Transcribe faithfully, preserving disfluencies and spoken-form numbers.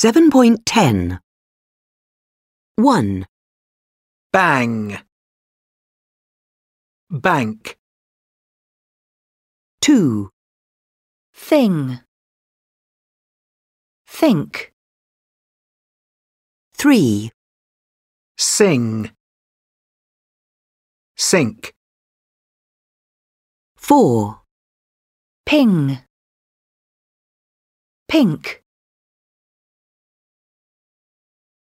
seven point ten. one. Bang. Bank. two. Thing. Think. three. Sing. Sink. four. Ping. Pink.